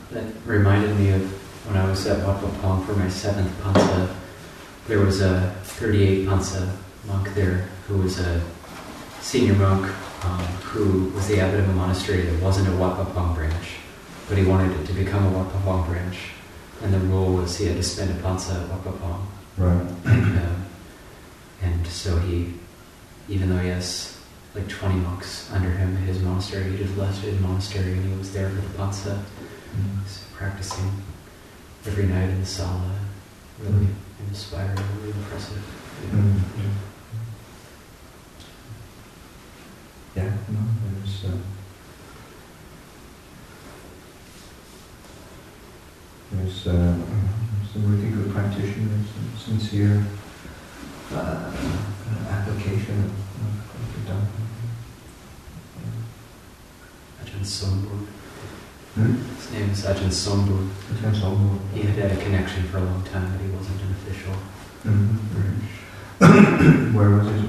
that reminded me of when I was at Wat Pah Pong for my 7th Pansa. There was a 38 Pansa monk there who was a senior monk who was the abbot of a monastery that wasn't a Wat Pah Pong branch, but he wanted it to become a Wat Pah Pong branch. And the rule was he had to spend a Pansa at Wat Pah Pong. Right. And so he, even though he has like 20 monks under him at his monastery, he just left his monastery and he was there for the Pansa. Practicing every night in the sala. Really inspiring, really impressive. Yeah, no, there's some really good practitioners and sincere application of the Dhamma. Ajahn Sombu. Hmm? His name is Ajahn Sombu. Ajahn Sombu. He had a connection for a long time, but he wasn't an official. Where was his